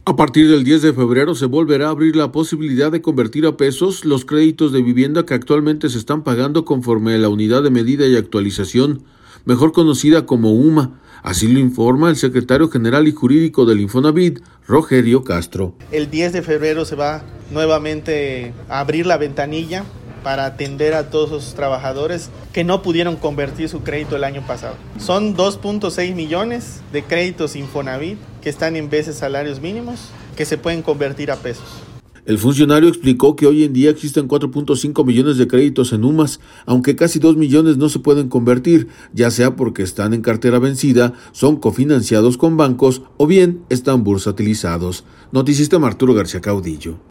A partir del 10 de febrero se volverá a abrir la posibilidad de convertir a pesos los créditos de vivienda que actualmente se están pagando conforme a la unidad de medida y actualización, mejor conocida como UMA. Así lo informa el secretario general y jurídico del Infonavit, Rogerio Castro. El 10 de febrero se va nuevamente a abrir la ventanilla para atender a todos los trabajadores que no pudieron convertir su crédito el año pasado. Son 2.6 millones de créditos Infonavit que están en veces salarios mínimos que se pueden convertir a pesos. El funcionario explicó que hoy en día existen 4.5 millones de créditos en UMAS, aunque casi 2 millones no se pueden convertir, ya sea porque están en cartera vencida, son cofinanciados con bancos o bien están bursatilizados. Noticista Arturo García Caudillo.